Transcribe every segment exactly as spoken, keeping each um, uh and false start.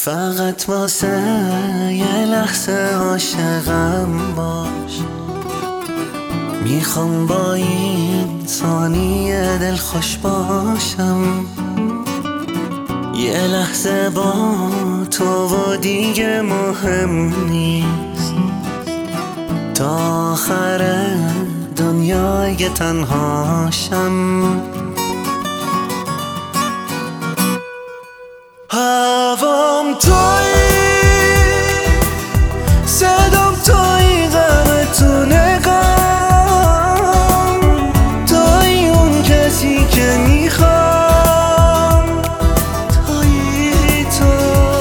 فقط واسه یه لحظه عاشقم باش، میخوام با این ثانیه دل خوش باشم. یه لحظه با تو و دیگه مهم نیست، تا آخر دنیای تنهاشم. هوام تویی، صدام تویی، غم تو نگام، تویی اون کسی که میخوام، تویی تو.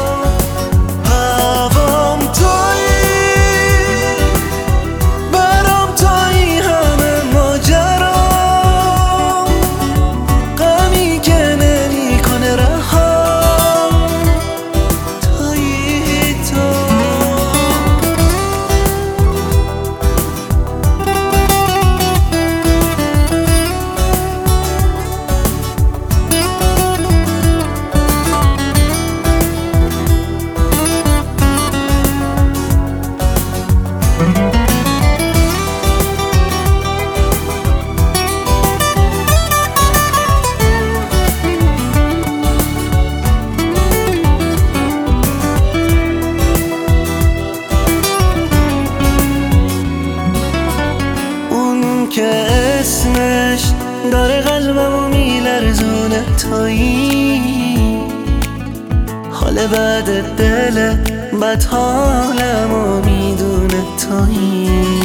هوام تویی، برام تویی، همه ماجرام، غمی که نمیکنه رها. که اسمش داره قلبمو میلرزونه، تویی حال بعد دل بد حالمو میدونه، تویی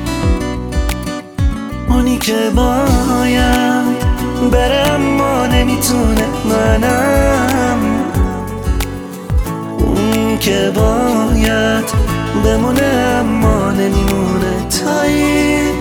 اونی که باید بره اما نمیتونه، منم اون که باید بمونه اما نمیمونه، تویی